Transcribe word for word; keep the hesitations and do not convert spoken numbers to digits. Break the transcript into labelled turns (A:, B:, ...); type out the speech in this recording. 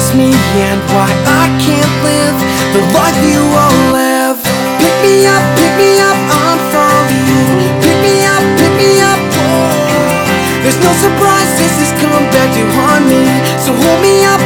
A: miss me and why I can't live the life you all live. Pick me up, pick me up, I'm falling. Pick me up, pick me up, whoa. There's no surprise, this has come back to haunt me. So hold me up,